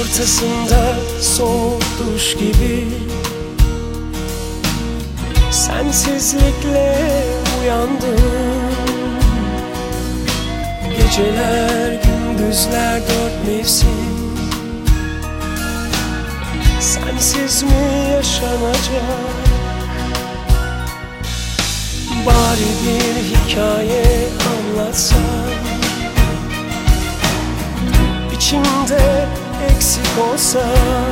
ortasında soğuk duş gibi sensizlikle uyandım. Geceler, gündüzler, dört mevsim sensiz mi yaşanacak? Bari bir hikaye anlatsan, İçimde eksik olsa,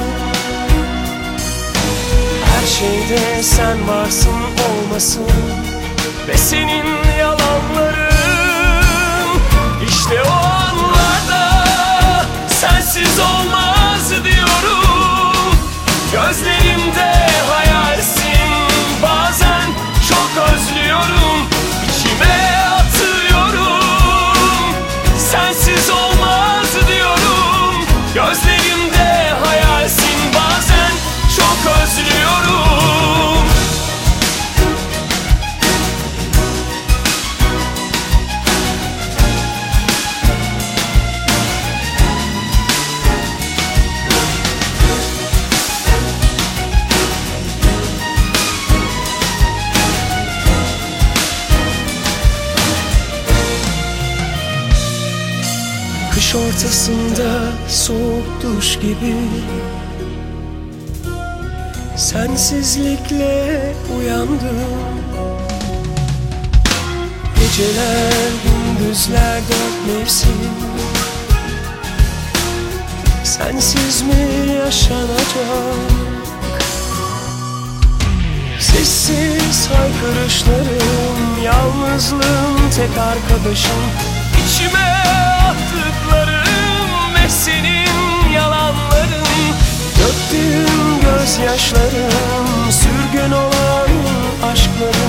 her şeyde sen varsın olmasın ve senin yalanların. İşte o anlarda sensiz olmaz diyorum. Gözlerimde hayalsin, bazen çok özlüyorum, içime atıyorum. Sensiz olmaz diyorum. Gözlerimde hayalsin, bazen çok özlüyorum. Kış ortasında soğuk duş gibi sensizlikle uyandım. Geceler, gündüzler, dört mevsim sensiz mi yaşanacak? Sessiz haykırışlarım, yalnızlığım tek arkadaşım. İçime attıklarım ve senin yalanların. Döktüğüm gözyaşlarım, sürgün olan aşklarım.